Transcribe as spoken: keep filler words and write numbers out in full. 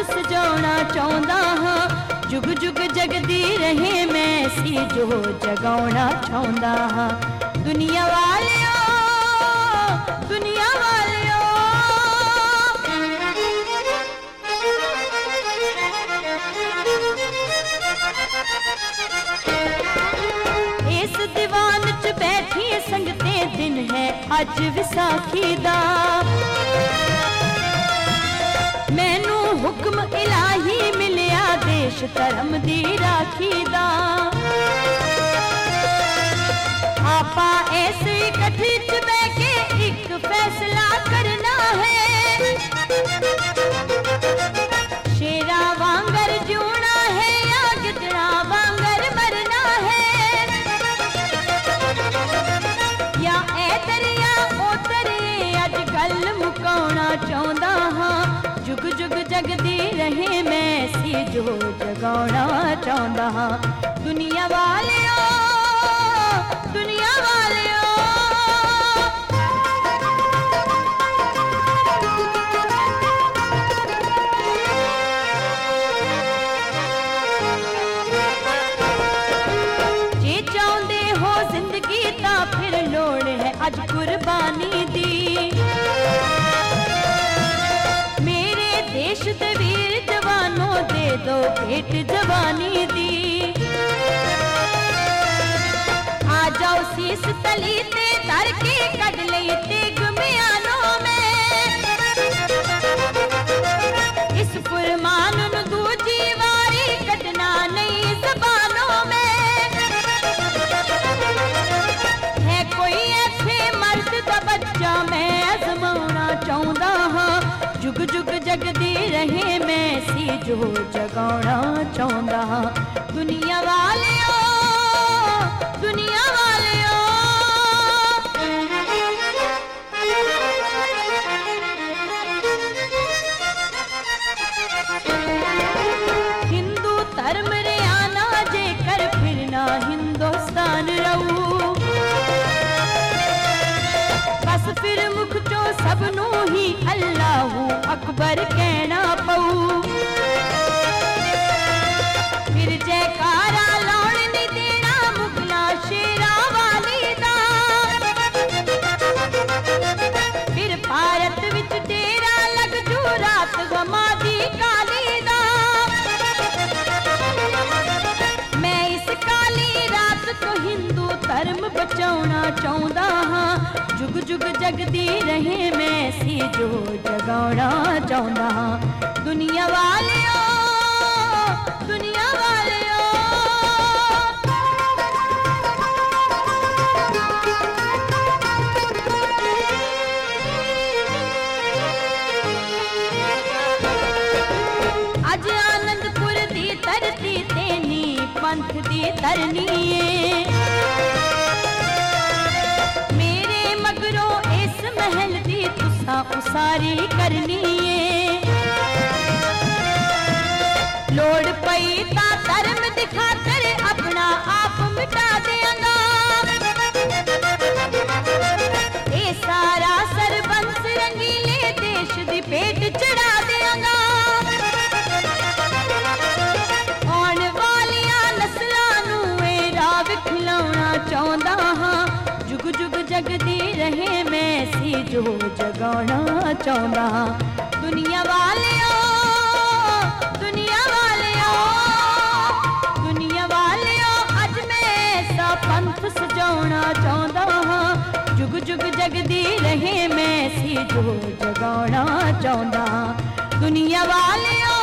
सजाउणा चाहुंदा हां, जुग जुग जगदी रहे मैं सी जो जगाउणा चाहुंदा हां। दुनिया वालियो दुनिया वालियो इस दीवान च बैठी संगते दिन है अज विसाखी दा, मैनू हुक्म इलाही मिलिया देश धर्म दी राखी दा। आपा इस इकट्ठी च बैठ के एक फैसला करना है, शेरा वांगर जीना है या गिदड़ा वांगर मरना है, या ए दरिया ओ दरिए अज गल मुकाउणा चाहुंदा हां, जुग जुग जगदी रहे मैं सी जो जगाउणा चाहुंदा हां। दुनिया वालियो दुनिया वालियो जे चाहुंदे हो जिंदगी तां फिर लोड़ है अज कुर्बानी दी, मेरे देश दे वीर जवानों दे दो भेंट जवानी दी। आ जाओ शीस तली ते धर के कढ लई तेग म्यानों में, इस फरमान नूं दूजी वारी कढना नहीं ज़बानों में। है कोई ऐसे मर्द दा बच्चा मैं आज़माउणा चाहुंदा हां, जुग जुग जगदी रहे मैं सी जो जगाउणा चाहुंदा हां। दुनिया वालियो दुनिया वालियो हिंदू धर्म रे आना जेकर फिरना हिंदुस्तान रहू, बस फिर मुख चो सबनू ही अल्लाहू अकबर कहना पऊ, फिर जयकारा लाउण नहीं देना मुगला शेरा वाली दा, फिर भारत विच डेरा लग जू रात गमा दी काली दा। मैं इस काली रात तो हिंदू धर्म बचाउणा चाहुंदा हां, जुग जुग जगदी रहे मैं सी जो जगाउणा चाहुंदा हां। दुनिया वालियो दुनिया वालियो अज आनंदपुर दी धरती ते नी पंथ दी धरनी है, मेरे मगरों इस महल दी तुसा उसारी करनी है। लोड़ पई ता धर्म दी खातर अपना आप मिटा देंगा, ए सारा सरबंस रंगीले देश दी पेट चढ़ा देंगा। आउण वालियां नस्लां नूं ए राह खिलाउणा चाहुंदा हां, जुग जुग जगदी रहे मैं सी जो जगाउणा चाहुंदा हां। दुनिया वालियो दुनिया वालियो दुनिया वालियो अज मैं सा पंथ सजाउणा चाहुंदा हां, जुग जुग जगदी रहे मैं सी जो जगाउणा चाहुंदा हां। दुनिया वालियो